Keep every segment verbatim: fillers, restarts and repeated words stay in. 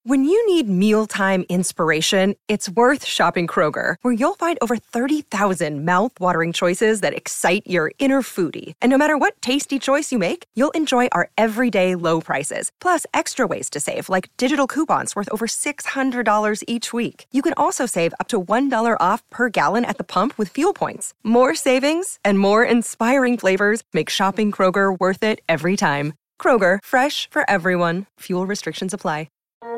When you need mealtime inspiration, it's worth shopping Kroger, where you'll find over thirty thousand mouth-watering choices that excite your inner foodie. And no matter what tasty choice you make, you'll enjoy our everyday low prices, plus extra ways to save, like digital coupons worth over six hundred dollars each week. You can also save up to one dollar off per gallon at the pump with fuel points. More savings and more inspiring flavors make shopping Kroger worth it every time. Kroger, fresh for everyone. Fuel restrictions apply.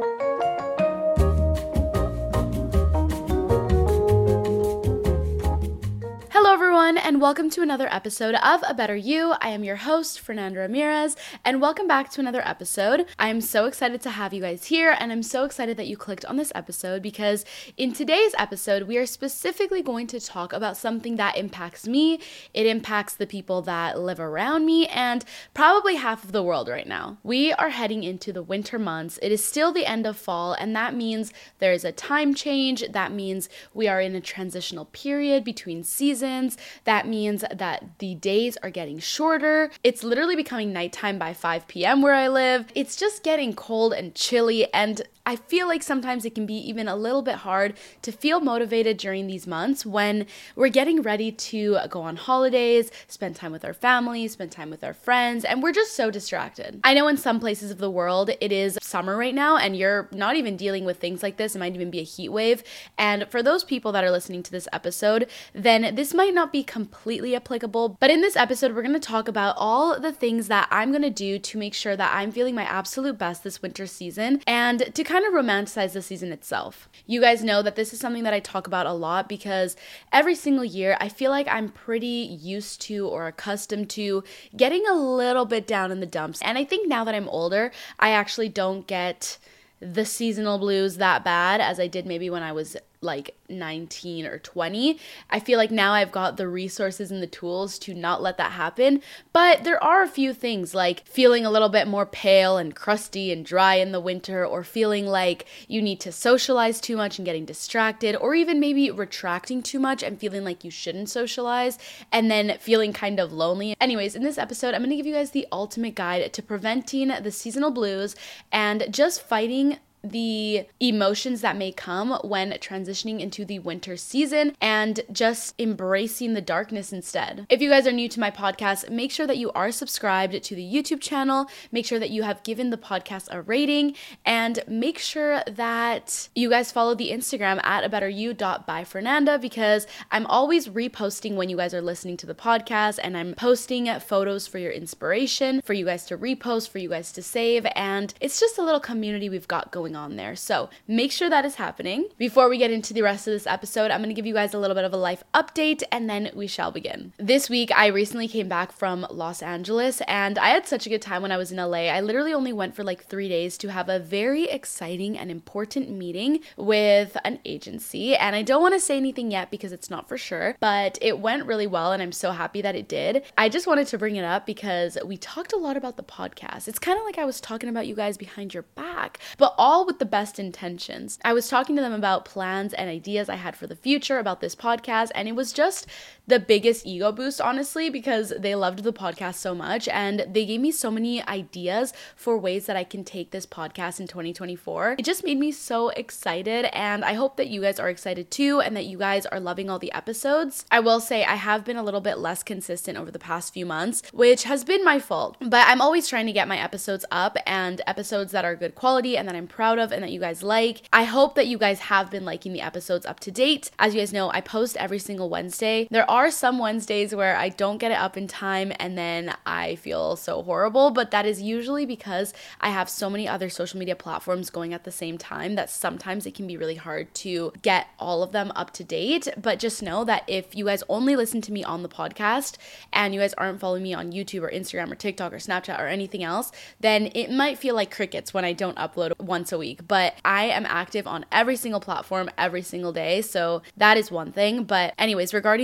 Hello everyone, and welcome to another episode of A Better You. I am your host, Fernanda Ramirez, and welcome back to another episode. I am so excited to have you guys here, and I'm so excited that you clicked on this episode because in today's episode, we are specifically going to talk about something that impacts me. It impacts the people that live around me and probably half of the world right now. We are heading into the winter months. It is still the end of fall, and that means there is a time change. That means we are in a transitional period between seasons. That means that the days are getting shorter. It's literally becoming nighttime by five p.m. where I live. It's just getting cold and chilly, and I feel like sometimes it can be even a little bit hard to feel motivated during these months when we're getting ready to go on holidays, spend time with our family, spend time with our friends, and we're just so distracted. I know in some places of the world it is summer right now and you're not even dealing with things like this. It might even be a heat wave. And for those people that are listening to this episode, then this might not be completely applicable. But in this episode, we're going to talk about all the things that I'm going to do to make sure that I'm feeling my absolute best this winter season and to kind of romanticize the season itself. You guys know that this is something that I talk about a lot because every single year I feel like I'm pretty used to or accustomed to getting a little bit down in the dumps. And I think now that I'm older, I actually don't get the seasonal blues that bad as I did maybe when I was like nineteen or twenty. I feel like now I've got the resources and the tools to not let that happen. But there are a few things like feeling a little bit more pale and crusty and dry in the winter, or feeling like you need to socialize too much and getting distracted, or even maybe retracting too much and feeling like you shouldn't socialize and then feeling kind of lonely. Anyways, in this episode, I'm going to give you guys the ultimate guide to preventing the seasonal blues and just fighting the emotions that may come when transitioning into the winter season and just embracing the darkness instead. If you guys are new to my podcast, make sure that you are subscribed to the YouTube channel, make sure that you have given the podcast a rating, and make sure that you guys follow the Instagram at a better you dot by Fernanda because I'm always reposting when you guys are listening to the podcast, and I'm posting photos for your inspiration, for you guys to repost, for you guys to save, and it's just a little community we've got going on there. So make sure that is happening. Before we get into the rest of this episode, I'm going to give you guys a little bit of a life update and then we shall begin. This week, I recently came back from Los Angeles and I had such a good time when I was in L A. I literally only went for like three days to have a very exciting and important meeting with an agency. And I don't want to say anything yet because it's not for sure, but it went really well and I'm so happy that it did. I just wanted to bring it up because we talked a lot about the podcast. It's kind of like I was talking about you guys behind your back, but all with the best intentions. I was talking to them about plans and ideas I had for the future about this podcast, and it was just the biggest ego boost, honestly, because they loved the podcast so much and they gave me so many ideas for ways that I can take this podcast in twenty twenty-four. It just made me so excited, and I hope that you guys are excited too and that you guys are loving all the episodes. I will say I have been a little bit less consistent over the past few months, which has been my fault, but I'm always trying to get my episodes up and episodes that are good quality and that I'm proud of and that you guys like. I hope that you guys have been liking the episodes up to date. As you guys know, I post every single Wednesday. There are some Wednesdays where I don't get it up in time and then I feel so horrible, but that is usually because I have so many other social media platforms going at the same time that sometimes it can be really hard to get all of them up to date. But just know that if you guys only listen to me on the podcast and you guys aren't following me on YouTube or Instagram or TikTok or Snapchat or anything else, then it might feel like crickets when I don't upload once a week. But I am active on every single platform every single day, so that is one thing. But anyways, regarding the meeting,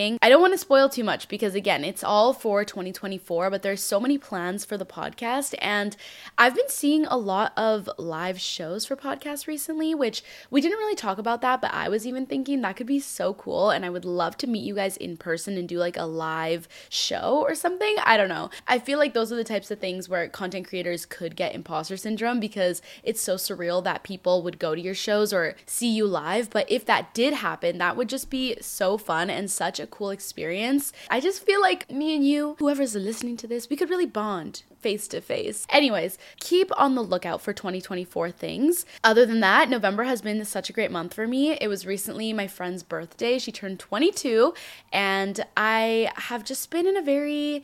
exciting. I don't want to spoil too much because again, it's all for twenty twenty-four, but there's so many plans for the podcast, and I've been seeing a lot of live shows for podcasts recently, which we didn't really talk about that, but I was even thinking that could be so cool, and I would love to meet you guys in person and do like a live show or something. I don't know. I feel like those are the types of things where content creators could get imposter syndrome because it's so surreal that people would go to your shows or see you live. But if that did happen, that would just be so fun and such a cool experience. I just feel like me and you, whoever's listening to this, we could really bond face to face. Anyways, keep on the lookout for twenty twenty-four things. Other than that, November has been such a great month for me. It was recently my friend's birthday. She turned twenty-two, and I have just been in a very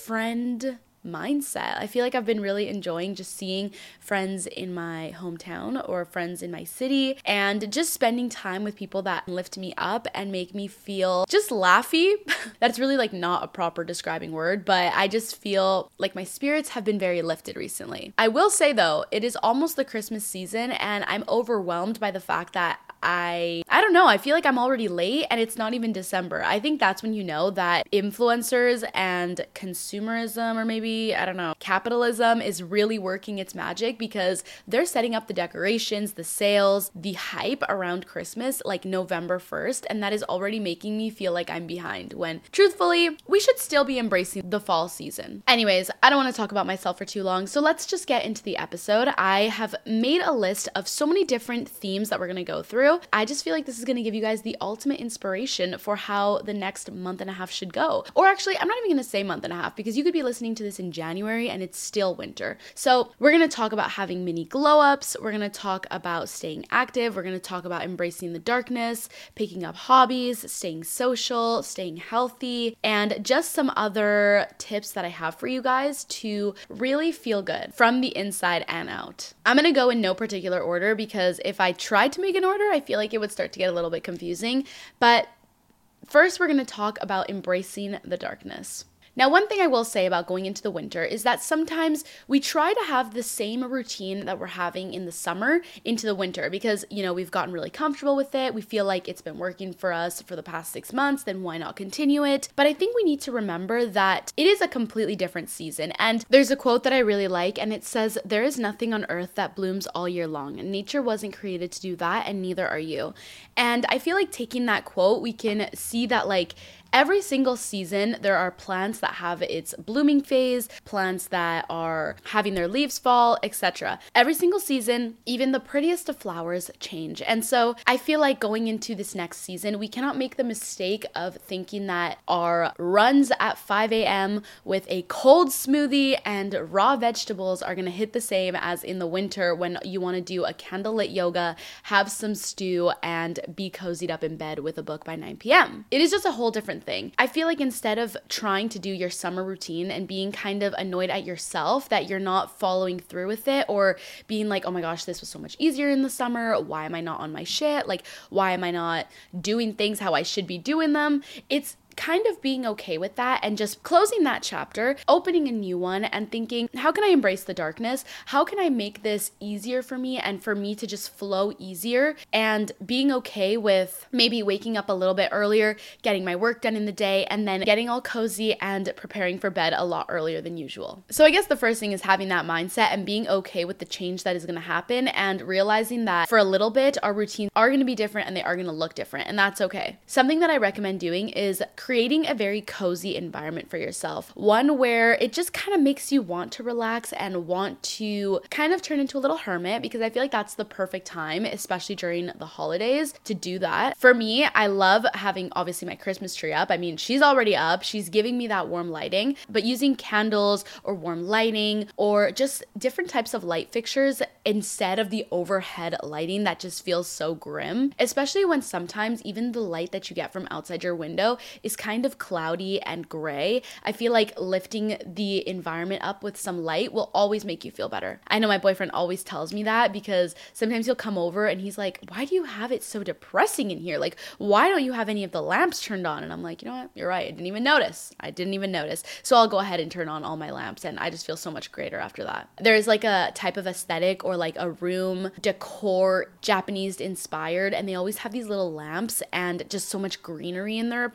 friend mindset. I feel like I've been really enjoying just seeing friends in my hometown or friends in my city and just spending time with people that lift me up and make me feel just laughy. That's really like not a proper describing word, but I just feel like my spirits have been very lifted recently. I will say though, it is almost the Christmas season and I'm overwhelmed by the fact that I, I don't know, I feel like I'm already late and it's not even December. I think that's when you know that influencers and consumerism, or maybe, I don't know, capitalism is really working its magic because they're setting up the decorations, the sales, the hype around Christmas like November first, and that is already making me feel like I'm behind when truthfully, we should still be embracing the fall season. Anyways, I don't want to talk about myself for too long, so let's just get into the episode. I have made a list of so many different themes that we're going to go through. I just feel like this is going to give you guys the ultimate inspiration for how the next month and a half should go. Or actually, I'm not even going to say month and a half because you could be listening to this in January and it's still winter. So we're going to talk about having mini glow ups. We're going to talk about staying active. We're going to talk about embracing the darkness, picking up hobbies, staying social, staying healthy, and just some other tips that I have for you guys to really feel good from the inside and out. I'm going to go in no particular order because if I tried to make an order, I feel like it would start to get a little bit confusing. But first, we're going to talk about embracing the darkness. Now, one thing I will say about going into the winter is that sometimes we try to have the same routine that we're having in the summer into the winter because, you know, we've gotten really comfortable with it. We feel like it's been working for us for the past six months, then why not continue it? But I think we need to remember that it is a completely different season. And there's a quote that I really like, and it says, "There is nothing on earth that blooms all year long. Nature wasn't created to do that, and neither are you." And I feel like taking that quote, we can see that like every single season, there are plants that have its blooming phase, plants that are having their leaves fall, et cetera. Every single season, even the prettiest of flowers change. And so I feel like going into this next season, we cannot make the mistake of thinking that our runs at five a.m. with a cold smoothie and raw vegetables are going to hit the same as in the winter when you want to do a candlelit yoga, have some stew, and be cozied up in bed with a book by nine p.m. It is just a whole different thing. I feel like instead of trying to do your summer routine and being kind of annoyed at yourself that you're not following through with it, or being like, oh my gosh, this was so much easier in the summer. Why am I not on my shit? Like, why am I not doing things how I should be doing them? It's kind of being okay with that and just closing that chapter, opening a new one and thinking, how can I embrace the darkness? How can I make this easier for me and for me to just flow easier, and being okay with maybe waking up a little bit earlier, getting my work done in the day, and then getting all cozy and preparing for bed a lot earlier than usual. So I guess the first thing is having that mindset and being okay with the change that is going to happen and realizing that for a little bit, our routines are going to be different and they are going to look different, and that's okay. Something that I recommend doing is creating a very cozy environment for yourself. One where it just kind of makes you want to relax and want to kind of turn into a little hermit, because I feel like that's the perfect time, especially during the holidays, to do that. For me, I love having obviously my Christmas tree up. I mean, she's already up. She's giving me that warm lighting, but using candles or warm lighting or just different types of light fixtures instead of the overhead lighting that just feels so grim, especially when sometimes even the light that you get from outside your window is kind of cloudy and gray. I feel like lifting the environment up with some light will always make you feel better. I know my boyfriend always tells me that because sometimes he'll come over and he's like, why do you have it so depressing in here? Like, why don't you have any of the lamps turned on? And I'm like, you know what? You're right. I didn't even notice. I didn't even notice. So I'll go ahead and turn on all my lamps and I just feel so much greater after that. There is like a type of aesthetic or like a room decor, Japanese inspired, and they always have these little lamps and just so much greenery in their apartment.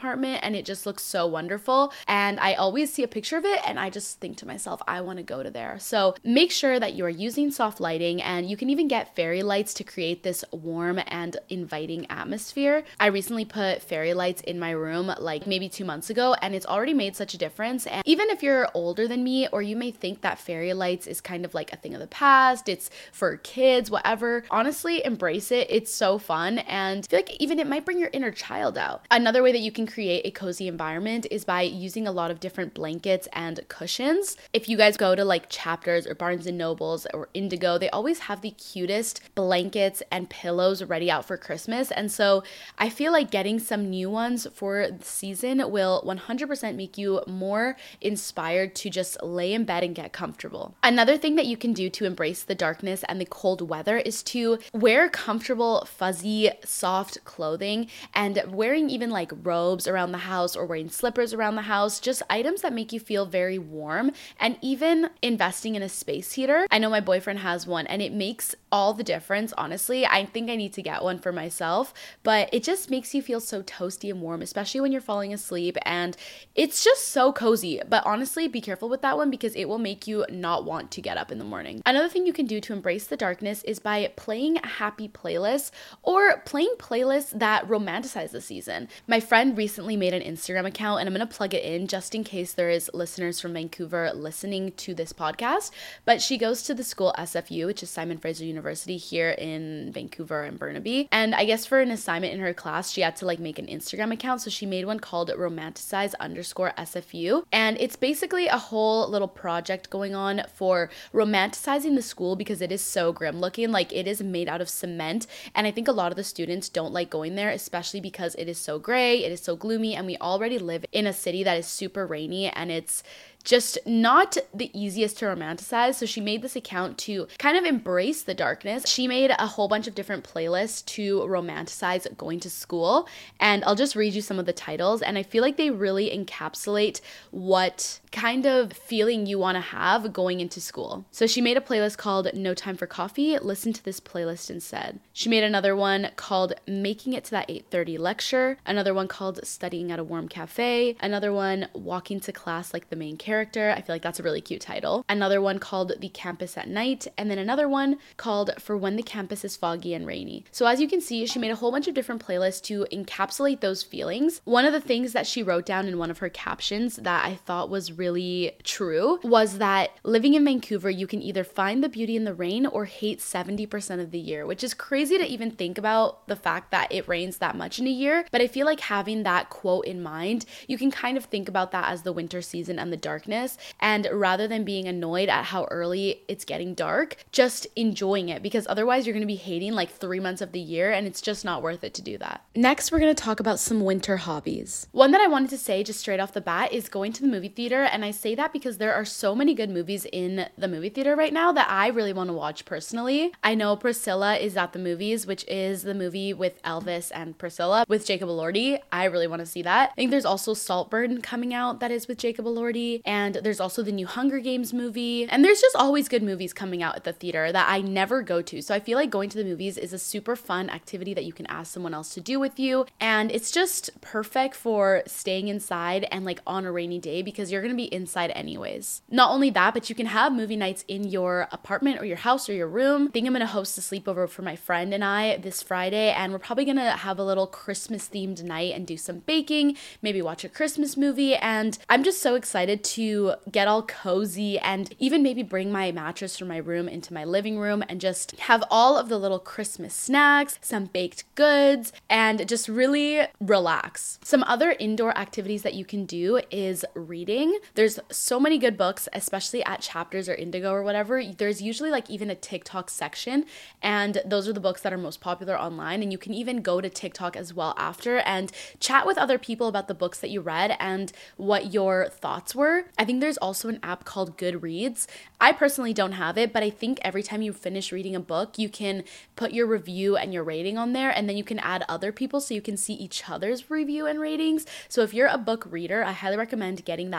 and it just looks so wonderful. And I always see a picture of it and I just think to myself, I want to go to there. So make sure that you're using soft lighting, and you can even get fairy lights to create this warm and inviting atmosphere. I recently put fairy lights in my room like maybe two months ago, and it's already made such a difference. And even if you're older than me, or you may think that fairy lights is kind of like a thing of the past, it's for kids, whatever, honestly, embrace it. It's so fun, and I feel like even it might bring your inner child out. Another way that you can create a cozy environment is by using a lot of different blankets and cushions. If you guys go to like Chapters or Barnes and Nobles or Indigo, they always have the cutest blankets and pillows ready out for Christmas. And so I feel like getting some new ones for the season will one hundred percent make you more inspired to just lay in bed and get comfortable. Another thing that you can do to embrace the darkness and the cold weather is to wear comfortable, fuzzy, soft clothing, and wearing even like robes around the house or wearing slippers around the house, just items that make you feel very warm, and even investing in a space heater. I know my boyfriend has one and it makes all the difference, honestly. I think I need to get one for myself, but it just makes you feel so toasty and warm, especially when you're falling asleep, and it's just so cozy. But honestly, be careful with that one because it will make you not want to get up in the morning. Another thing you can do to embrace the darkness is by playing happy playlists or playing playlists that romanticize the season. My friend recently made an Instagram account, and I'm going to plug it in just in case there is listeners from Vancouver listening to this podcast, but she goes to the school S F U, which is Simon Fraser University here in Vancouver and Burnaby. And I guess for an assignment in her class, she had to like make an Instagram account. So she made one called romanticize underscore S F U. And it's basically a whole little project going on for romanticizing the school because it is so grim looking. Like, it is made out of cement. And I think a lot of the students don't like going there, especially because it is so gray, it is so gloomy, and we already live in a city that is super rainy, and it's just not the easiest to romanticize. So she made this account to kind of embrace the darkness. She made a whole bunch of different playlists to romanticize going to school, and I'll just read you some of the titles, and I feel like they really encapsulate what kind of feeling you want to have going into school. So she made a playlist called No Time for Coffee. Listen to this playlist instead. She made another one called Making It to That eight thirty Lecture, another one called Studying at a Warm Cafe, another one Walking to Class Like the Main Character. Character. I feel like that's a really cute title. Another one called The Campus at Night, and then another one called For When the Campus is Foggy and Rainy. So as you can see, she made a whole bunch of different playlists to encapsulate those feelings. One of the things that she wrote down in one of her captions that I thought was really true was that living in Vancouver, you can either find the beauty in the rain or hate seventy percent of the year, which is crazy to even think about the fact that it rains that much in a year. But I feel like having that quote in mind, you can kind of think about that as the winter season and the dark darkness, and rather than being annoyed at how early it's getting dark, just enjoying it, because otherwise you're going to be hating like three months of the year, and it's just not worth it to do that. Next, we're going to talk about some winter hobbies. One that I wanted to say just straight off the bat is going to the movie theater, and I say that because there are so many good movies in the movie theater right now that I really want to watch personally. I know Priscilla is at the movies, which is the movie with Elvis and Priscilla with Jacob Elordi. I really want to see that. I think there's also Saltburn coming out that is with Jacob Elordi, and there's also the new Hunger Games movie, and there's just always good movies coming out at the theater that I never go to. So I feel like going to the movies is a super fun activity that you can ask someone else to do with you, and it's just perfect for staying inside and like on a rainy day because you're gonna be inside anyways. Not only that, but you can have movie nights in your apartment or your house or your room. I think I'm gonna host a sleepover for my friend and I this Friday, and we're probably gonna have a little Christmas themed night and do some baking, maybe watch a Christmas movie, and I'm just so excited to to get all cozy and even maybe bring my mattress from my room into my living room and just have all of the little Christmas snacks, some baked goods, and just really relax. Some other indoor activities that you can do is reading. There's so many good books, especially at Chapters or Indigo or whatever. There's usually like even a TikTok section, and those are the books that are most popular online, and you can even go to TikTok as well after and chat with other people about the books that you read and what your thoughts were. I think there's also an app called Goodreads. I personally don't have it, but I think every time you finish reading a book, you can put your review and your rating on there, and then you can add other people so you can see each other's review and ratings. So if you're a book reader, I highly recommend getting that app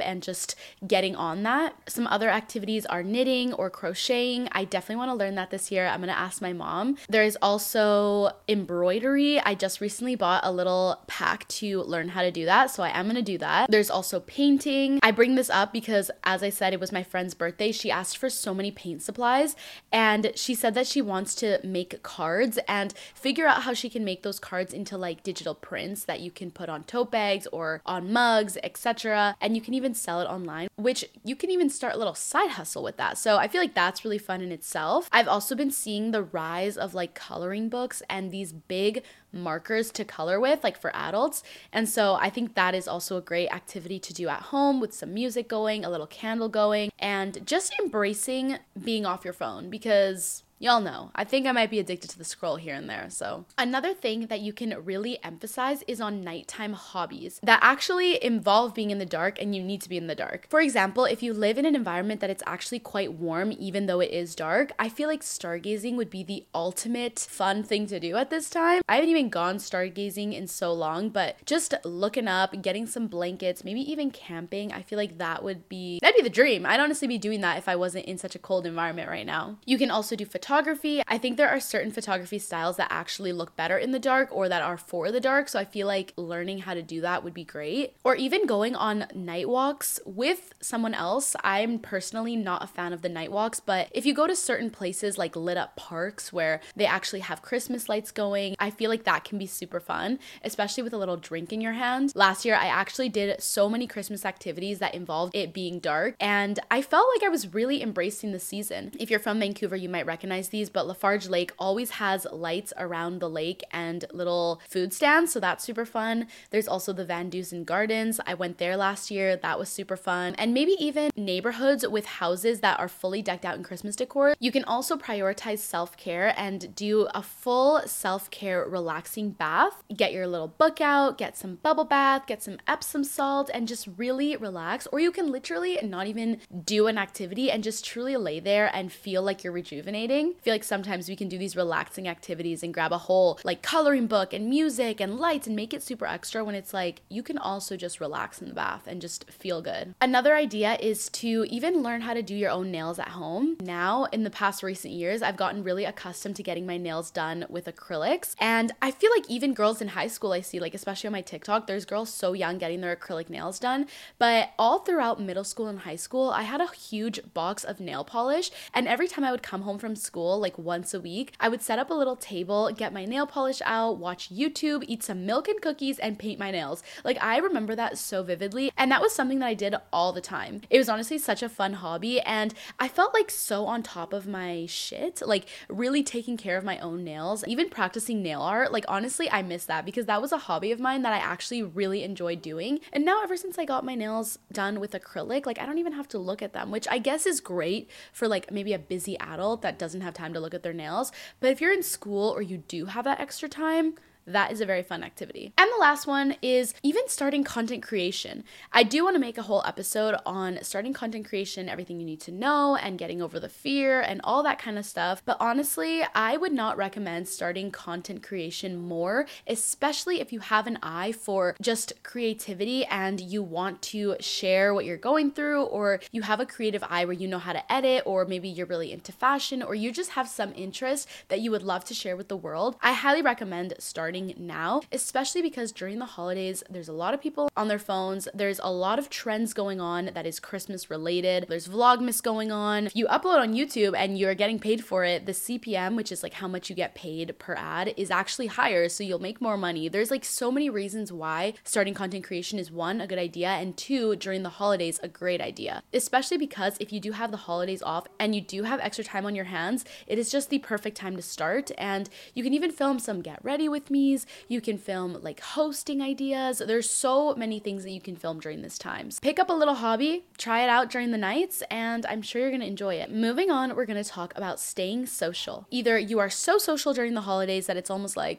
and just getting on that. Some other activities are knitting or crocheting. I definitely want to learn that this year. I'm going to ask my mom. There is also embroidery. I just recently bought a little pack to learn how to do that, so I am going to do that. There's also painting. I bring this up because, as I said, it was my friend's birthday. She asked for so many paint supplies, and she said that she wants to make cards and figure out how she can make those cards into like digital prints that you can put on tote bags or on mugs, et cetera. And you can even sell it online, which you can even start a little side hustle with that. So I feel like that's really fun in itself. I've also been seeing the rise of like coloring books and these big markers to color with, like for adults. And so I think that is also a great activity to do at home with some music going, a little candle going, and just embracing being off your phone, because y'all know, I think I might be addicted to the scroll here and there. So another thing that you can really emphasize is on nighttime hobbies that actually involve being in the dark, and you need to be in the dark. For example, if you live in an environment that it's actually quite warm, even though it is dark, I feel like stargazing would be the ultimate fun thing to do at this time. I haven't even gone stargazing in so long, but just looking up, getting some blankets, maybe even camping, I feel like that would be, that'd be the dream. I'd honestly be doing that if I wasn't in such a cold environment right now. You can also do photography. Photography. I think there are certain photography styles that actually look better in the dark or that are for the dark. So I feel like learning how to do that would be great. Or even going on night walks with someone else. I'm personally not a fan of the night walks, but if you go to certain places like lit up parks where they actually have Christmas lights going, I feel like that can be super fun, especially with a little drink in your hand. Last year, I actually did so many Christmas activities that involved it being dark, and I felt like I was really embracing the season. If you're from Vancouver, you might recognize these, but Lafarge Lake always has lights around the lake and little food stands, so that's super fun. There's also the Van Dusen Gardens. I went there last year. That was super fun. And maybe even neighborhoods with houses that are fully decked out in Christmas decor. You can also prioritize self-care and do a full self-care relaxing bath. Get your little book out, get some bubble bath, get some Epsom salt, and just really relax. Or you can literally not even do an activity and just truly lay there and feel like you're rejuvenating. I feel like sometimes we can do these relaxing activities and grab a whole like coloring book and music and lights and make it super extra, when it's like you can also just relax in the bath and just feel good. Another idea is to even learn how to do your own nails at home. Now, in the past recent years, I've gotten really accustomed to getting my nails done with acrylics, and I feel like even girls in high school I see, like especially on my TikTok, there's girls so young getting their acrylic nails done. But all throughout middle school and high school, I had a huge box of nail polish, and every time I would come home from school like once a week, I would set up a little table, get my nail polish out, watch YouTube, eat some milk and cookies, and paint my nails. Like, I remember that so vividly, and that was something that I did all the time. It was honestly such a fun hobby, and I felt like so on top of my shit, like really taking care of my own nails, even practicing nail art. Like, honestly, I miss that because that was a hobby of mine that I actually really enjoyed doing. And now, ever since I got my nails done with acrylic, like I don't even have to look at them, which I guess is great for like maybe a busy adult that doesn't have time to look at their nails. But if you're in school or you do have that extra time, that is a very fun activity. And the last one is even starting content creation. I do want to make a whole episode on starting content creation, everything you need to know, and getting over the fear and all that kind of stuff. But honestly, I would not recommend starting content creation more, especially if you have an eye for just creativity and you want to share what you're going through, or you have a creative eye where you know how to edit, or maybe you're really into fashion, or you just have some interest that you would love to share with the world. I highly recommend starting now, especially because during the holidays, there's a lot of people on their phones. There's a lot of trends going on that is Christmas related. There's Vlogmas going on. If you upload on YouTube and you're getting paid for it, the C P M, which is like how much you get paid per ad, is actually higher, so you'll make more money. There's like so many reasons why starting content creation is, one, a good idea, and two, during the holidays, a great idea. Especially because if you do have the holidays off and you do have extra time on your hands, it is just the perfect time to start. And you can even film some get ready with me. You can film like hosting ideas. There's so many things that you can film during this time. So pick up a little hobby, try it out during the nights, and I'm sure you're going to enjoy it. Moving on, we're going to talk about staying social. Either you are so social during the holidays that it's almost like,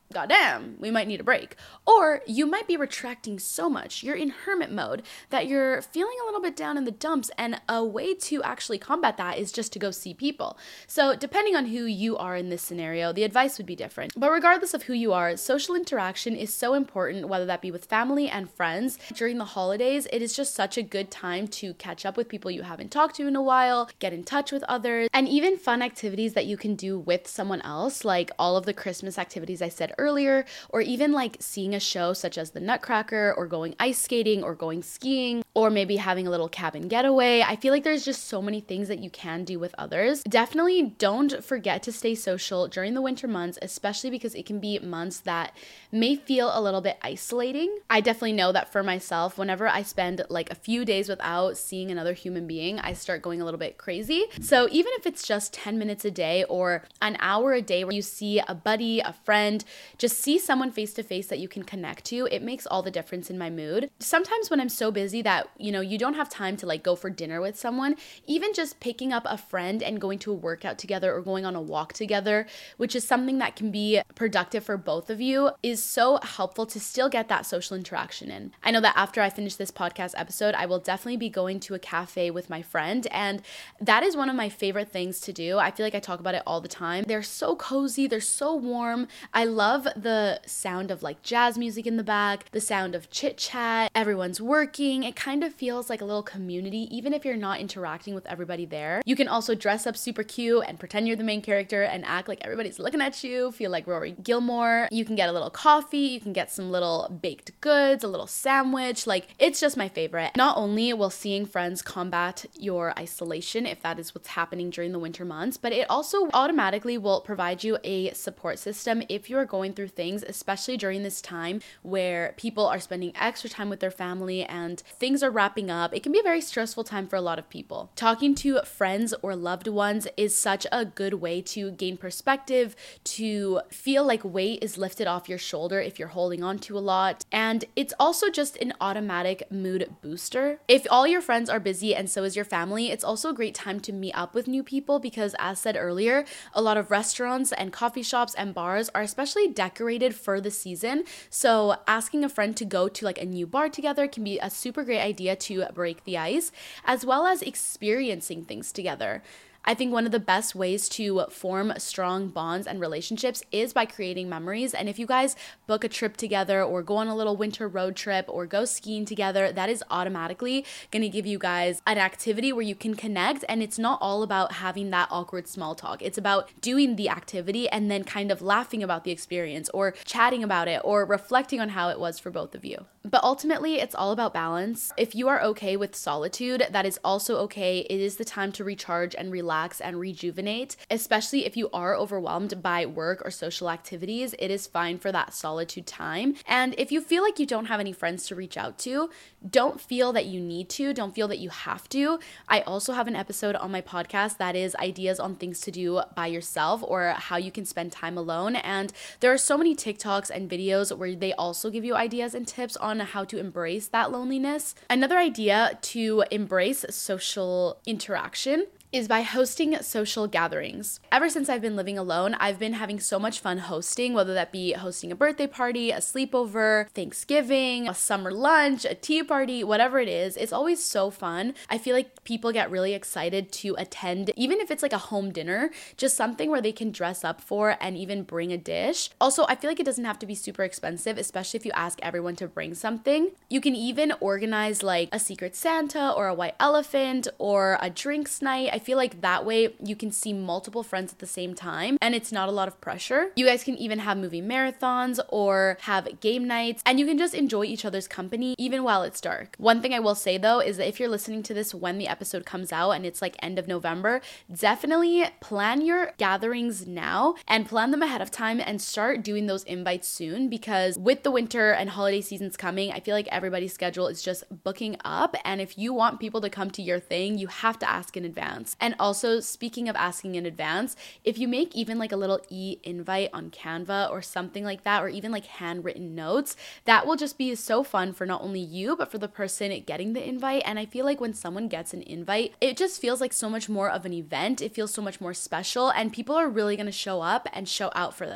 goddamn, we might need a break. Or you might be retracting so much, you're in hermit mode, that you're feeling a little bit down in the dumps, and a way to actually combat that is just to go see people. So depending on who you are in this scenario, the advice would be different. But regardless of who you are, social interaction is so important, whether that be with family and friends. During the holidays, it is just such a good time to catch up with people you haven't talked to in a while, get in touch with others, and even fun activities that you can do with someone else, like all of the Christmas activities I said earlier, or even like seeing a show such as the Nutcracker, or going ice skating, or going skiing, or maybe having a little cabin getaway. I feel like there's just so many things that you can do with others. Definitely don't forget to stay social during the winter months, especially because it can be months that may feel a little bit isolating. I definitely know that for myself, whenever I spend like a few days without seeing another human being, I start going a little bit crazy. So even if it's just ten minutes a day or an hour a day where you see a buddy, a friend, just see someone face to face that you can connect to, it makes all the difference in my mood. Sometimes when I'm so busy that, you know, you don't have time to like go for dinner with someone, even just picking up a friend and going to a workout together or going on a walk together, which is something that can be productive for both of you, is so helpful to still get that social interaction in. I know that after I finish this podcast episode, I will definitely be going to a cafe with my friend, and that is one of my favorite things to do. I feel like I talk about it all the time. They're so cozy, they're so warm. I love the sound of like jazz music in the back, the sound of chit chat, everyone's working. It kind of feels like a little community, even if you're not interacting with everybody there. You can also dress up super cute and pretend you're the main character and act like everybody's looking at you, feel like Rory Gilmore. You can get a little coffee, you can get some little baked goods, a little sandwich. Like, it's just my favorite. Not only will seeing friends combat your isolation, if that is what's happening during the winter months, but it also automatically will provide you a support system if you're going through things, especially during this time where people are spending extra time with their family and things are wrapping up. It can be a very stressful time for a lot of people. Talking to friends or loved ones is such a good way to gain perspective, to feel like weight is lifted off your shoulder if you're holding on to a lot. And it's also just an automatic mood booster. If all your friends are busy and so is your family, it's also a great time to meet up with new people because, as said earlier, a lot of restaurants and coffee shops and bars are especially decorated for the season. So asking a friend to go to like a new bar together can be a super great idea to break the ice, as well as experiencing things together. I think one of the best ways to form strong bonds and relationships is by creating memories. And if you guys book a trip together or go on a little winter road trip or go skiing together, that is automatically going to give you guys an activity where you can connect. And it's not all about having that awkward small talk. It's about doing the activity and then kind of laughing about the experience or chatting about it or reflecting on how it was for both of you. But ultimately, it's all about balance. If you are okay with solitude, that is also okay. It is the time to recharge and relax and rejuvenate, especially if you are overwhelmed by work or social activities. It is fine for that solitude time. And if you feel like you don't have any friends to reach out to, don't feel that you need to, don't feel that you have to. I also have an episode on my podcast that is ideas on things to do by yourself or how you can spend time alone. And there are so many TikToks and videos where they also give you ideas and tips on how to embrace that loneliness. Another idea to embrace social interaction is by hosting social gatherings. Ever since I've been living alone, I've been having so much fun hosting, whether that be hosting a birthday party, a sleepover, Thanksgiving, a summer lunch, a tea party, whatever it is. It's always so fun. I feel like people get really excited to attend, even if it's like a home dinner, just something where they can dress up for and even bring a dish. Also, I feel like it doesn't have to be super expensive, especially if you ask everyone to bring something. You can even organize like a Secret Santa or a white elephant or a drinks night. I feel like that way you can see multiple friends at the same time and it's not a lot of pressure. You guys can even have movie marathons or have game nights, and you can just enjoy each other's company even while it's dark. One thing I will say though is that if you're listening to this when the episode comes out and it's like end of November, definitely plan your gatherings now and plan them ahead of time and start doing those invites soon, because with the winter and holiday seasons coming, I feel like everybody's schedule is just booking up, and if you want people to come to your thing, you have to ask in advance. And also, speaking of asking in advance, if you make even like a little e-invite on Canva or something like that, or even like handwritten notes, that will just be so fun for not only you, but for the person getting the invite. And I feel like when someone gets an invite, it just feels like so much more of an event. It feels so much more special, and people are really going to show up and show out for this.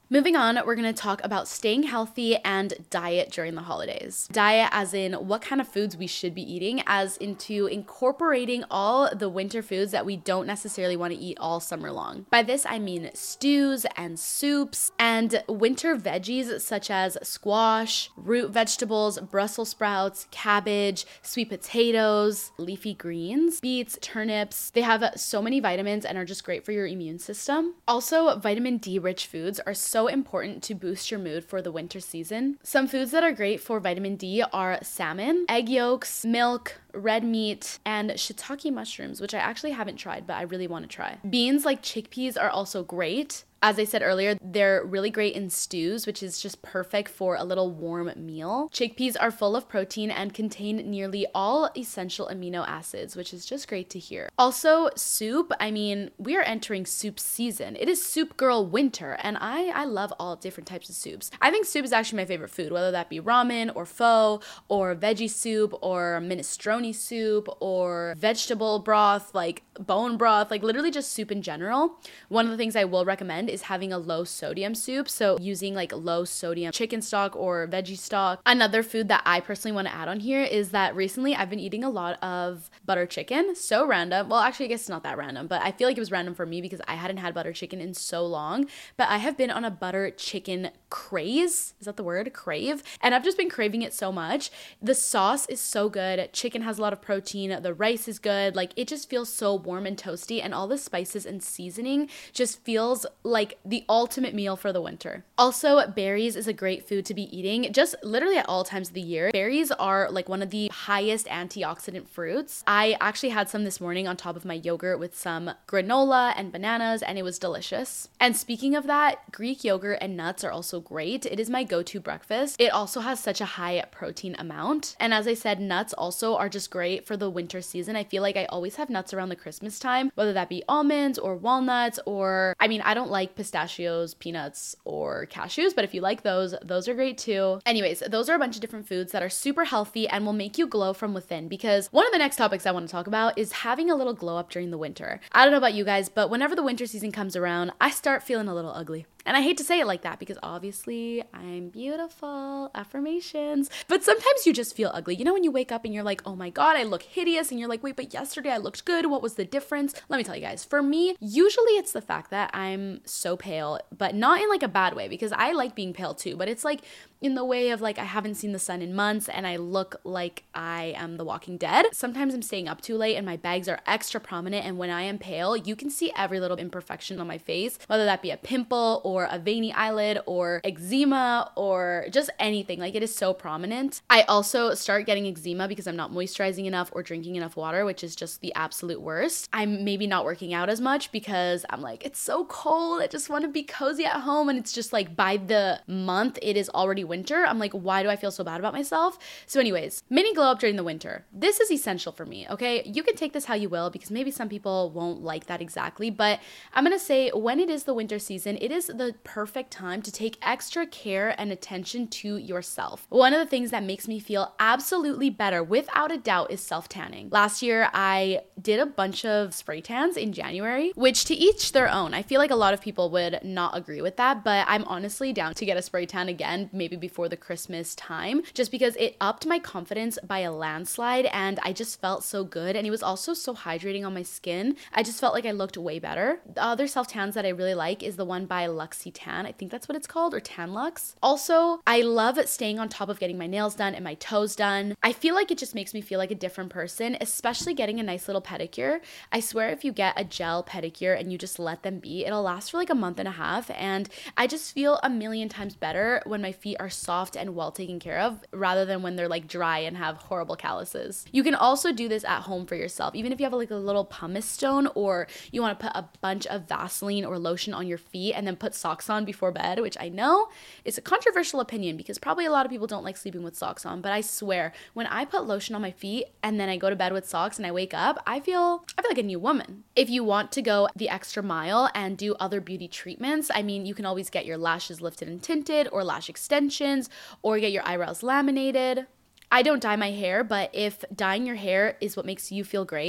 Moving on, we're going to talk about staying healthy and diet during the holidays. Diet as in what kind of foods we should be eating, as into incorporating all the winter foods that we don't necessarily want to eat all summer long. By this, I mean stews and soups and winter veggies such as squash, root vegetables, Brussels sprouts, cabbage, sweet potatoes, leafy greens, beets, turnips. They have so many vitamins and are just great for your immune system. Also, vitamin D rich foods are so important to boost your mood for the winter season. Some foods that are great for vitamin D are salmon, egg yolks, milk, red meat, and shiitake mushrooms, which I actually haven't tried, but I really want to try. Beans like chickpeas are also great. As I said earlier, they're really great in stews, which is just perfect for a little warm meal. Chickpeas are full of protein and contain nearly all essential amino acids, which is just great to hear. Also, soup. I mean, we are entering soup season. It is soup girl winter, and I, I love all different types of soups. I think soup is actually my favorite food, whether that be ramen or pho or veggie soup or minestrone soup or vegetable broth, like bone broth, like literally just soup in general. One of the things I will recommend is having a low sodium soup. So using like low sodium chicken stock or veggie stock. Another food that I personally want to add on here is that recently I've been eating a lot of butter chicken. So random. Well, actually, I guess it's not that random, but I feel like it was random for me because I hadn't had butter chicken in so long. But I have been on a butter chicken craze. Is that the word? Crave. And I've just been craving it so much. The sauce is so good. Chicken has a lot of protein. The rice is good. Like it just feels so warm and toasty, and all the spices and seasoning just feels like like the ultimate meal for the winter. Also, berries is a great food to be eating just literally at all times of the year. Berries are like one of the highest antioxidant fruits. I actually had some this morning on top of my yogurt with some granola and bananas, and it was delicious. And speaking of that, Greek yogurt and nuts are also great. It is my go-to breakfast. It also has such a high protein amount. And as I said, nuts also are just great for the winter season. I feel like I always have nuts around the Christmas time, whether that be almonds or walnuts, or I mean, I don't like pistachios, peanuts, or cashews, but if you like those, those are great too. Anyways, those are a bunch of different foods that are super healthy and will make you glow from within, because one of the next topics I want to talk about is having a little glow up during the winter. I don't know about you guys, but whenever the winter season comes around, I start feeling a little ugly. And I hate to say it like that because obviously I'm beautiful, affirmations, but sometimes you just feel ugly. You know, when you wake up and you're like, oh my God, I look hideous. And you're like, wait, but yesterday I looked good. What was the difference? Let me tell you guys, for me, usually it's the fact that I'm so pale, but not in like a bad way, because I like being pale too, but it's like in the way of like I haven't seen the sun in months and I look like I am the Walking Dead. Sometimes I'm staying up too late and my bags are extra prominent, and when I am pale, you can see every little imperfection on my face, whether that be a pimple or a veiny eyelid or eczema or just anything. Like it is so prominent. I also start getting eczema because I'm not moisturizing enough or drinking enough water, which is just the absolute worst. I'm maybe not working out as much because I'm like, it's so cold. I just want to be cozy at home. And it's just like by the month, it is already winter. I'm like, why do I feel so bad about myself? So anyways, mini glow up during the winter. This is essential for me, okay? You can take this how you will because maybe some people won't like that exactly, but I'm going to say when it is the winter season, it is the perfect time to take extra care and attention to yourself. One of the things that makes me feel absolutely better, without a doubt, is self-tanning. Last year, I did a bunch of spray tans in January, which to each their own. I feel like a lot of people would not agree with that, but I'm honestly down to get a spray tan again, maybe before the Christmas time, just because it upped my confidence by a landslide and I just felt so good. And it was also so hydrating on my skin. I just felt like I looked way better. The other self-tans that I really like is the one by Luxie Tan. I think that's what it's called, or Tan Lux. Also, I love staying on top of getting my nails done and my toes done. I feel like it just makes me feel like a different person, especially getting a nice little pedicure. I swear if you get a gel pedicure and you just let them be, it'll last for like a month and a half. And I just feel a million times better when my feet are soft and well taken care of, rather than when they're like dry and have horrible calluses. You can also do this at home for yourself, even if you have like a little pumice stone, or you want to put a bunch of Vaseline or lotion on your feet and then put socks on before bed, which I know is a controversial opinion because probably a lot of people don't like sleeping with socks on, but I swear when I put lotion on my feet and then I go to bed with socks and I wake up, I feel I feel like a new woman. If you want to go the extra mile and do other beauty treatments, I mean, you can always get your lashes lifted and tinted or lash extensions or get your eyebrows laminated. I don't dye my hair, but if dyeing your hair is what makes you feel great,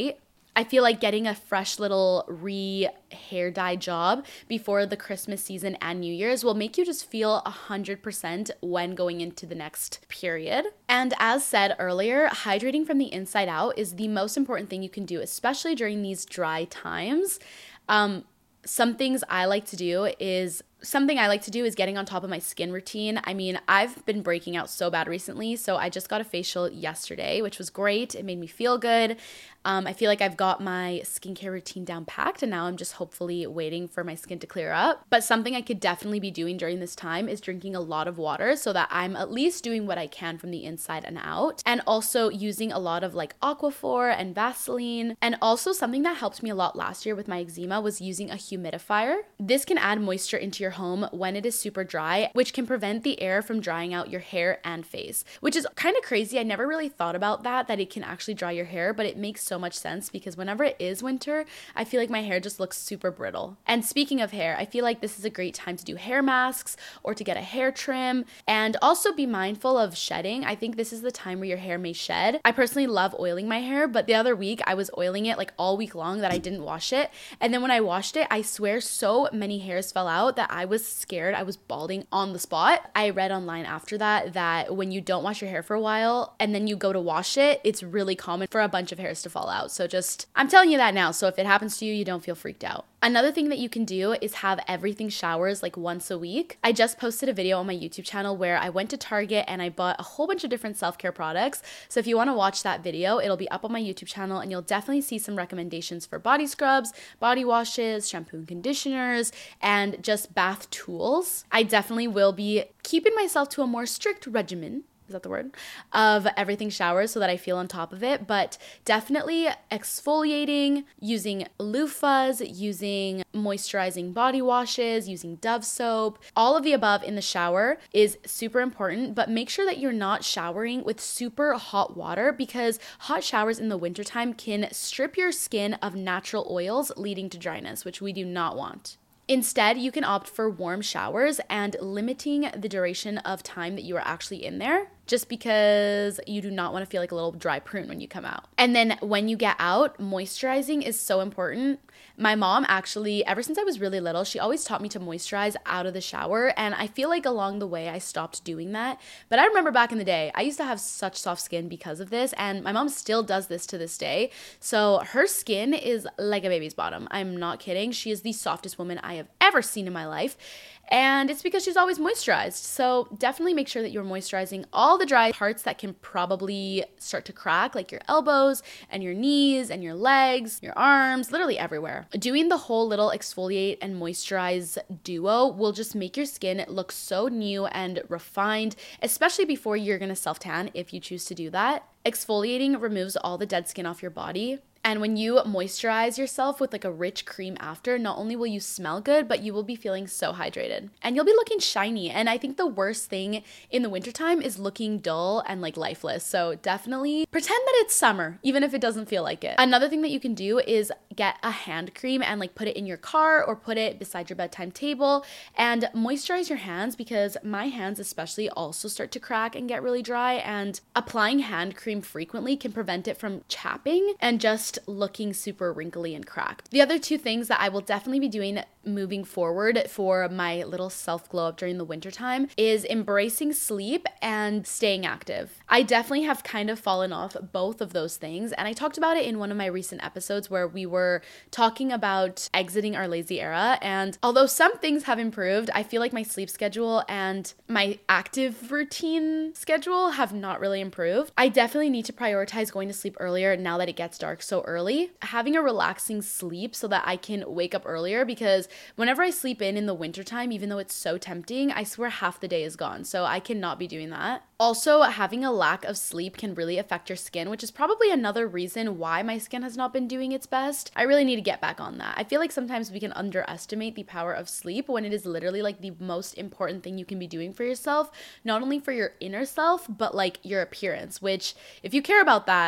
I feel like getting a fresh little re-hair dye job before the Christmas season and New Year's will make you just feel one hundred percent when going into the next period. And as said earlier, hydrating from the inside out is the most important thing you can do, especially during these dry times. Um, some things I like to do is Something I like to do is getting on top of my skin routine. I mean, I've been breaking out so bad recently, so I just got a facial yesterday, which was great. It made me feel good. Um, I feel like I've got my skincare routine down packed, and now I'm just hopefully waiting for my skin to clear up. But something I could definitely be doing during this time is drinking a lot of water so that I'm at least doing what I can from the inside and out. And also using a lot of like Aquaphor and Vaseline. And also something that helped me a lot last year with my eczema was using a humidifier. This can add moisture into your home when it is super dry, which can prevent the air from drying out your hair and face, which is kind of crazy. I never really thought about that, that it can actually dry your hair, but it makes so much sense because whenever it is winter, I feel like my hair just looks super brittle. And speaking of hair, I feel like this is a great time to do hair masks or to get a hair trim, and also be mindful of shedding. I think this is the time where your hair may shed. I personally love oiling my hair, but the other week I was oiling it like all week long that I didn't wash it. And then when I washed it, I swear so many hairs fell out that I I was scared. I was balding on the spot. I read online after that that when you don't wash your hair for a while and then you go to wash it, it's really common for a bunch of hairs to fall out. So just, I'm telling you that now. So if it happens to you, you don't feel freaked out. Another thing that you can do is have everything showers like once a week. I just posted a video on my YouTube channel where I went to Target and I bought a whole bunch of different self-care products. So if you want to watch that video, it'll be up on my YouTube channel and you'll definitely see some recommendations for body scrubs, body washes, shampoo and conditioners, and just bath tools. I definitely will be keeping myself to a more strict regimen. Is that the word? Of everything showers so that I feel on top of it. But definitely exfoliating, using loofahs, using moisturizing body washes, using Dove soap, all of the above in the shower is super important. But make sure that you're not showering with super hot water because hot showers in the wintertime can strip your skin of natural oils leading to dryness, which we do not want. Instead, you can opt for warm showers and limiting the duration of time that you are actually in there, just because you do not want to feel like a little dry prune when you come out. And then when you get out, moisturizing is so important. My mom actually, ever since I was really little, she always taught me to moisturize out of the shower. And I feel like along the way, I stopped doing that. But I remember back in the day, I used to have such soft skin because of this. And my mom still does this to this day. So her skin is like a baby's bottom. I'm not kidding. She is the softest woman I have ever seen in my life. And it's because she's always moisturized. So definitely make sure that you're moisturizing all the dry parts that can probably start to crack, like your elbows and your knees and your legs, your arms, literally everywhere. Doing the whole little exfoliate and moisturize duo will just make your skin look so new and refined, especially before you're gonna self-tan if you choose to do that. Exfoliating removes all the dead skin off your body. And when you moisturize yourself with like a rich cream after, not only will you smell good, but you will be feeling so hydrated. And you'll be looking shiny. And I think the worst thing in the wintertime is looking dull and like lifeless. So definitely pretend that it's summer, even if it doesn't feel like it. Another thing that you can do is get a hand cream and like put it in your car or put it beside your bedtime table and moisturize your hands, because my hands especially also start to crack and get really dry, and applying hand cream frequently can prevent it from chapping and just looking super wrinkly and cracked. The other two things that I will definitely be doing moving forward for my little self glow up during the wintertime is embracing sleep and staying active. I definitely have kind of fallen off both of those things, and I talked about it in one of my recent episodes where we were talking about exiting our lazy era. And although some things have improved, I feel like my sleep schedule and my active routine schedule have not really improved. I definitely need to prioritize going to sleep earlier now that it gets dark so early, having a relaxing sleep so that I can wake up earlier, because whenever I sleep in in the wintertime, even though it's so tempting, I swear half the day is gone. So I cannot be doing that. Also, having a lack of sleep can really affect your skin, which is probably another reason why my skin has not been doing its best. I really need to get back on that. I feel like sometimes we can underestimate the power of sleep when it is literally like the most important thing you can be doing for yourself, not only for your inner self, but like your appearance, which if you care about that,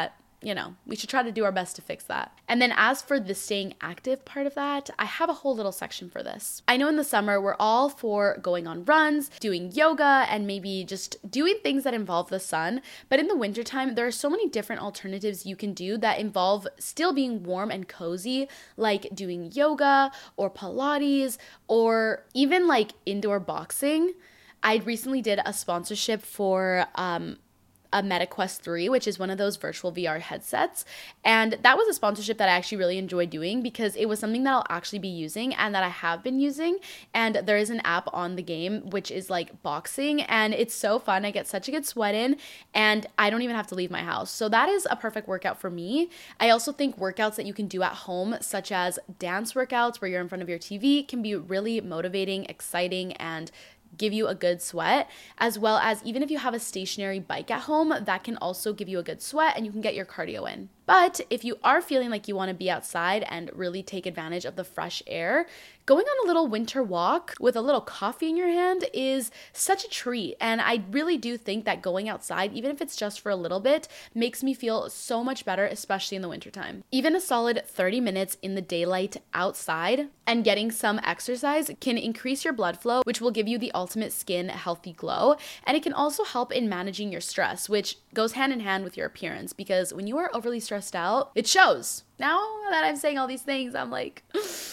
you know, we should try to do our best to fix that. And then as for the staying active part of that, I have a whole little section for this. I know in the summer, we're all for going on runs, doing yoga, and maybe just doing things that involve the sun. But in the wintertime, there are so many different alternatives you can do that involve still being warm and cozy, like doing yoga or Pilates or even like indoor boxing. I recently did a sponsorship for um, a MetaQuest three, which is one of those virtual V R headsets. And that was a sponsorship that I actually really enjoyed doing because it was something that I'll actually be using and that I have been using. And there is an app on the game, which is like boxing, and it's so fun. I get such a good sweat in and I don't even have to leave my house. So that is a perfect workout for me. I also think workouts that you can do at home, such as dance workouts where you're in front of your T V, can be really motivating, exciting, and give you a good sweat, as well as even if you have a stationary bike at home, that can also give you a good sweat and you can get your cardio in. But if you are feeling like you want to be outside and really take advantage of the fresh air, going on a little winter walk with a little coffee in your hand is such a treat. And I really do think that going outside, even if it's just for a little bit, makes me feel so much better, especially in the wintertime. Even a solid thirty minutes in the daylight outside and getting some exercise can increase your blood flow, which will give you the ultimate skin healthy glow. And it can also help in managing your stress, which goes hand in hand with your appearance, because when you are overly stressed out, it shows. Now that I'm saying all these things, I'm like,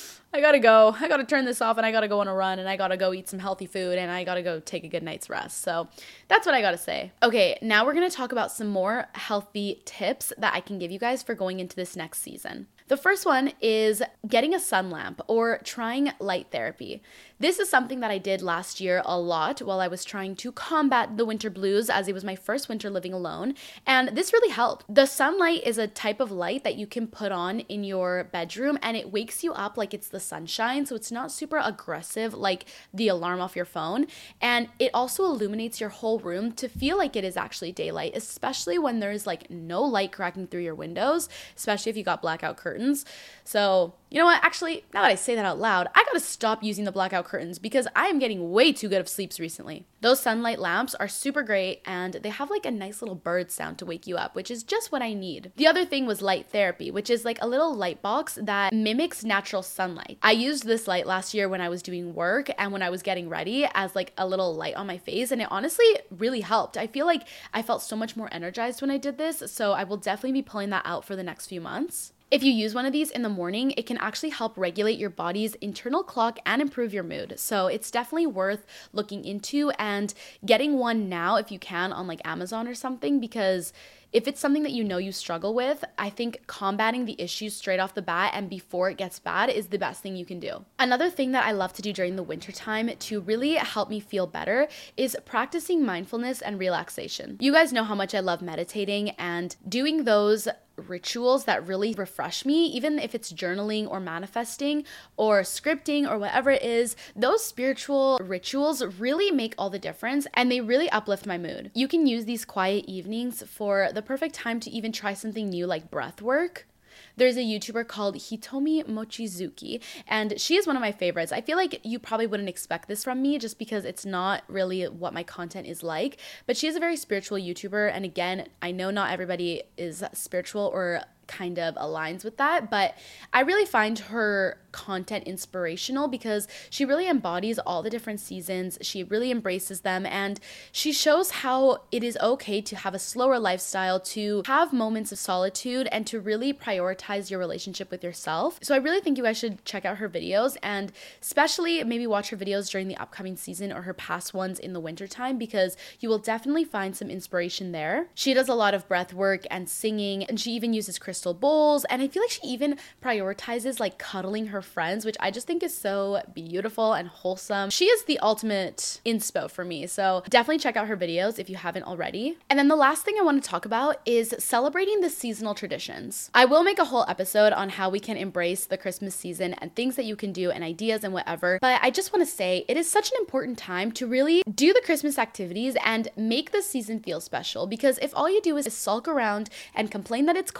I gotta go. I gotta turn this off and I gotta go on a run and I gotta go eat some healthy food and I gotta go take a good night's rest. So that's what I gotta say. Okay, now we're gonna talk about some more healthy tips that I can give you guys for going into this next season. The first one is getting a sun lamp or trying light therapy. This is something that I did last year a lot while I was trying to combat the winter blues, as it was my first winter living alone, and this really helped. The sunlight is a type of light that you can put on in your bedroom and it wakes you up like it's the sunshine, so it's not super aggressive like the alarm off your phone, and it also illuminates your whole room to feel like it is actually daylight, especially when there's like no light cracking through your windows, especially if you got blackout curtains. So you know what, actually, now that I say that out loud, I gotta stop using the blackout curtains because I am getting way too good of sleeps recently. Those sunlight lamps are super great and they have like a nice little bird sound to wake you up, which is just what I need. The other thing was light therapy, which is like a little light box that mimics natural sunlight. I used this light last year when I was doing work and when I was getting ready as like a little light on my face, and it honestly really helped. I feel like I felt so much more energized when I did this, so I will definitely be pulling that out for the next few months. If you use one of these in the morning, it can actually help regulate your body's internal clock and improve your mood. So it's definitely worth looking into and getting one now if you can on like Amazon or something, because if it's something that you know you struggle with, I think combating the issues straight off the bat and before it gets bad is the best thing you can do. Another thing that I love to do during the wintertime to really help me feel better is practicing mindfulness and relaxation. You guys know how much I love meditating, and doing those rituals that really refresh me, even if it's journaling or manifesting or scripting or whatever it is, those spiritual rituals really make all the difference and they really uplift my mood. You can use these quiet evenings for the perfect time to even try something new like breath work. There's a YouTuber called Hitomi Mochizuki, and she is one of my favorites. I feel like you probably wouldn't expect this from me just because it's not really what my content is like, but she is a very spiritual YouTuber, and again, I know not everybody is spiritual or kind of aligns with that, but I really find her content inspirational because she really embodies all the different seasons. She really embraces them, and she shows how it is okay to have a slower lifestyle, to have moments of solitude, and to really prioritize your relationship with yourself. So I really think you guys should check out her videos, and especially maybe watch her videos during the upcoming season or her past ones in the wintertime, because you will definitely find some inspiration there. She does a lot of breath work and singing, and she even uses crystal bowls, and I feel like she even prioritizes like cuddling her friends, which I just think is so beautiful and wholesome. She is the ultimate inspo for me, so definitely check out her videos if you haven't already. And then the last thing I want to talk about is celebrating the seasonal traditions. I will make a whole episode on how we can embrace the Christmas season and things that you can do and ideas and whatever, but I just want to say it is such an important time to really do the Christmas activities and make the season feel special, because if all you do is sulk around and complain that it's cold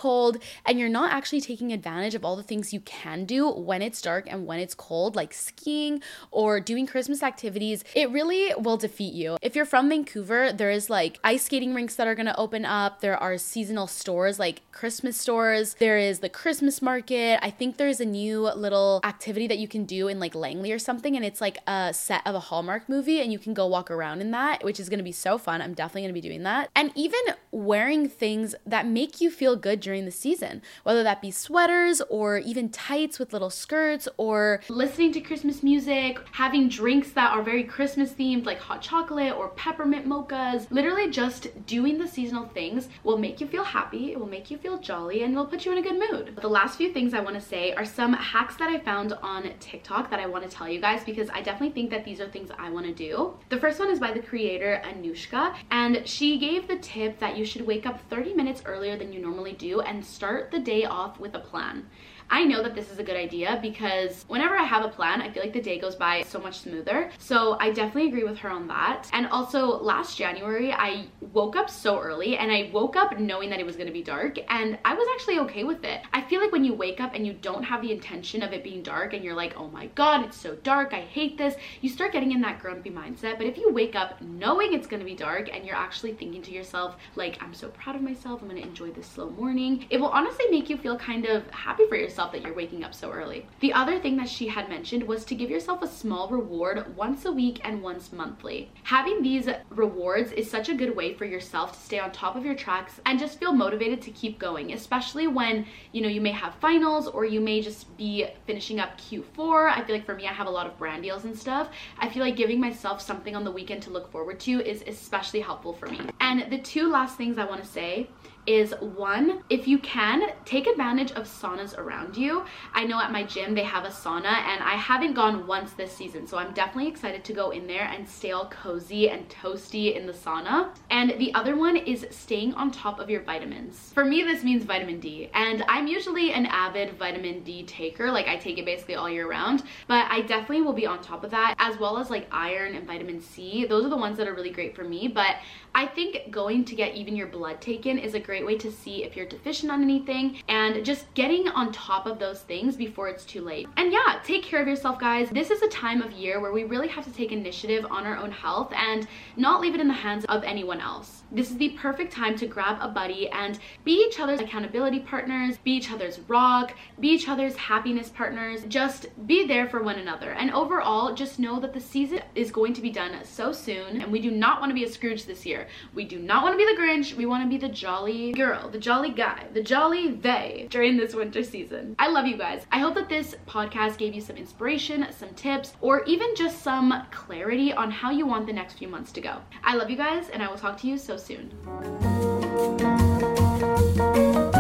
and you're not actually taking advantage of all the things you can do when it's dark and when it's cold, like skiing or doing Christmas activities, it really will defeat you. If you're from Vancouver, there is like ice skating rinks that are going to open up. There are seasonal stores like Christmas stores. There is the Christmas market. I think there's a new little activity that you can do in like Langley or something, and it's like a set of a Hallmark movie and you can go walk around in that, which is going to be so fun. I'm definitely going to be doing that. And even wearing things that make you feel good during the season, whether that be sweaters or even tights with little skirts, or listening to Christmas music, having drinks that are very Christmas themed like hot chocolate or peppermint mochas. Literally just doing the seasonal things will make you feel happy, it will make you feel jolly, and it'll put you in a good mood. The last few things I want to say are some hacks that I found on TikTok that I want to tell you guys, because I definitely think that these are things I want to do. The first one is by the creator Anushka, and she gave the tip that you should wake up thirty minutes earlier than you normally do and start the day off with a plan. I know that this is a good idea because whenever I have a plan, I feel like the day goes by so much smoother. So I definitely agree with her on that. And also last January, I woke up so early, and I woke up knowing that it was going to be dark, and I was actually okay with it. I feel like when you wake up and you don't have the intention of it being dark and you're like, oh my God, it's so dark, I hate this, you start getting in that grumpy mindset. But if you wake up knowing it's going to be dark and you're actually thinking to yourself, like, I'm so proud of myself, I'm going to enjoy this slow morning, it will honestly make you feel kind of happy for yourself that you're waking up so early. The other thing that she had mentioned was to give yourself a small reward once a week and once monthly. Having these rewards is such a good way for yourself to stay on top of your tracks and just feel motivated to keep going, especially when, you know, you may have finals or you may just be finishing up Q four. I feel like for me, I have a lot of brand deals and stuff. I feel like giving myself something on the weekend to look forward to is especially helpful for me. And the two last things I want to say is, one, if you can, take advantage of saunas around you. I know at my gym they have a sauna, and I haven't gone once this season, so I'm definitely excited to go in there and stay all cozy and toasty in the sauna. And the other one is staying on top of your vitamins. For me, this means vitamin D, and I'm usually an avid vitamin D taker. Like, I take it basically all year round, but I definitely will be on top of that, as well as like iron and vitamin C. Those are the ones that are really great for me. But I think going to get even your blood taken is a great way to see if you're deficient on anything, and just getting on top of those things before it's too late. And yeah, take care of yourself, guys. This is a time of year where we really have to take initiative on our own health and not leave it in the hands of anyone else. This is the perfect time to grab a buddy and be each other's accountability partners, be each other's rock, be each other's happiness partners. Just be there for one another. And overall, just know that the season is going to be done so soon, and we do not want to be a Scrooge this year. We do not want to be the Grinch. We want to be the jolly girl, the jolly guy, the jolly they during this winter season. I love you guys. I hope that this podcast gave you some inspiration, some tips, or even just some clarity on how you want the next few months to go. I love you guys, and I will talk to you so soon.